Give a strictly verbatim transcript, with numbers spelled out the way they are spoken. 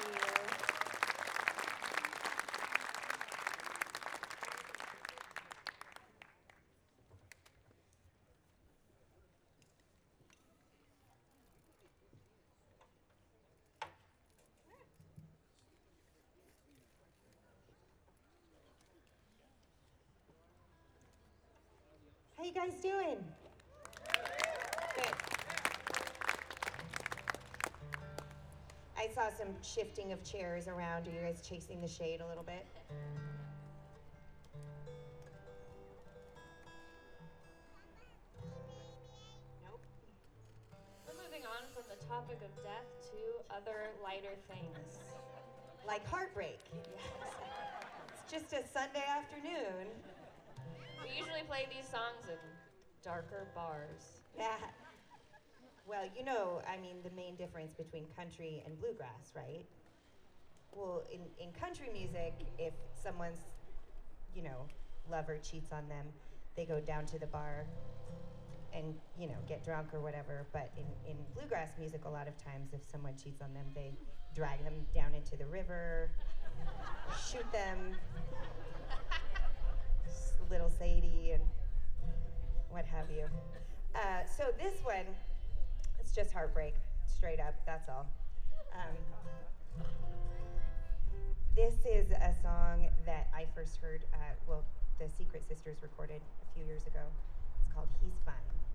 How you guys doing? Good. I saw some shifting of chairs around. Are you guys chasing the shade a little bit? Nope. We're moving on from the topic of death to other lighter things. Like heartbreak. Yes. It's just a Sunday afternoon. We usually play these songs in darker bars. Yeah. Well, you know, I mean, the main difference between country and bluegrass, right? Well, in, in country music, if someone's, you know, lover cheats on them, they go down to the bar and, you know, get drunk or whatever. But in, in bluegrass music, a lot of times, if someone cheats on them, they drag them down into the river, shoot them, little Sadie, and what have you. Uh, so this one, it's just heartbreak, straight up, that's all. Um, this is a song that I first heard, uh, well, the Secret Sisters recorded a few years ago. It's called He's Fine.